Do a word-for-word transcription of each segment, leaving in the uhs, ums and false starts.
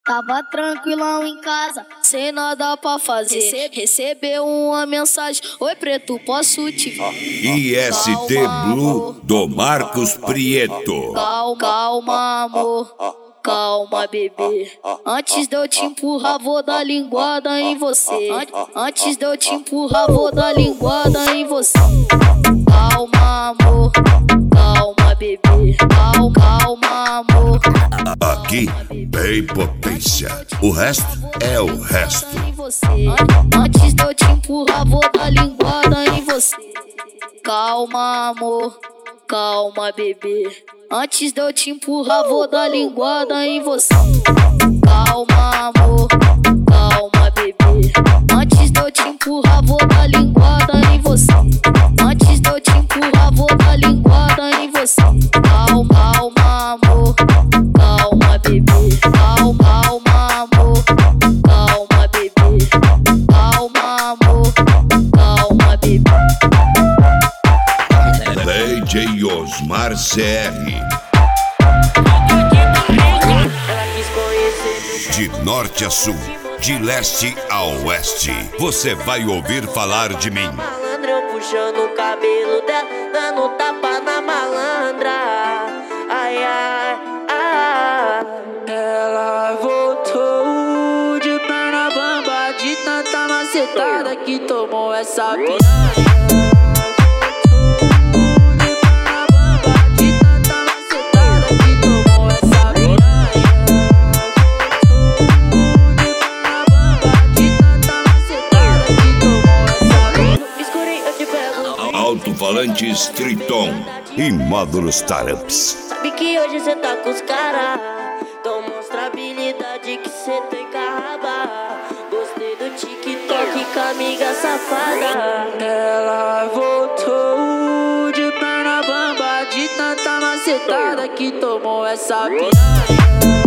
Tava tranquilão em casa, sem nada pra fazer. Rece recebeu uma mensagem: oi preto, posso te ver? I S T Blue do Marcos Prieto. Calma, calma, amor. Calma, bebê. Antes de eu te empurrar, vou dar linguada em você. Antes de eu te empurrar, vou dar linguada em você. Calma, amor. Calma, bebê. Calma, calma, amor. Aqui tem potência. O resto é o resto. Antes de eu te empurrar, vou dar linguada em você. Calma, amor. Calma, bebê. Antes de eu te empurrar, vou dar linguada em você. Calma, amor. Calma, bebê. Antes de eu te empurrar, vou dar linguada em você. Antes de eu te empurrar, vou dar linguada em você. Calma, calma, amor. Calma, bebê. Calma, calma, amor. Calma, bebê. Calma, amor. Calma, bebê. D J Osmar C R. De norte a sul, de leste a oeste, você vai ouvir falar de mim. Malandrão puxando o cabelo dela, dando tapa na malandra. Ai, ai, ai. Ela voltou de perna bamba, de tanta macetada que tomou essa piranha. Alto-falantes Triton e módulos Taramps. Sabe que hoje cê tá com os caras, então mostra a habilidade que cê tem carraba. Gostei do TikTok com a amiga safada. Ela voltou de perna bamba, de tanta macetada que tomou essa piranha.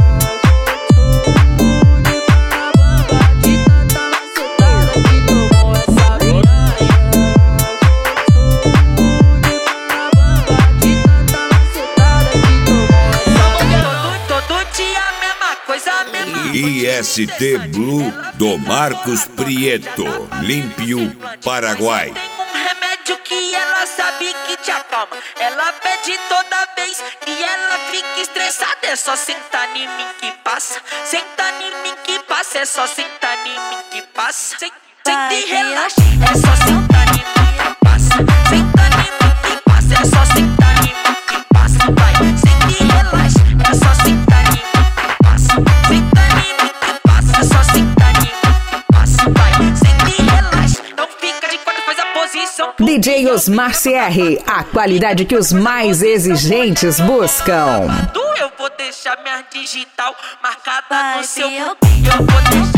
I S T Blue do Marcos Prieto, Limpio, Paraguai. Tem um remédio que ela sabe que te acalma. Ela pede toda vez e ela fica estressada. É só sentar em mim que passa. Sentar em mim que passa. É só sentar em mim que passa. Senta e relaxa. É só sentar em mim que passa. Sentar em mim que passa. É só sentar em mim que passa. Vai, senta e relaxa. É só sentar em mim que passa. Senta em mim que passa. É só sentar em mim que passa. Vai, senta e relaxa. Não fica de quatro, faz a posição. D J Osmar C R, a qualidade que os mais exigentes buscam. Eu vou deixar minha digital marcada no seu. Eu vou deixar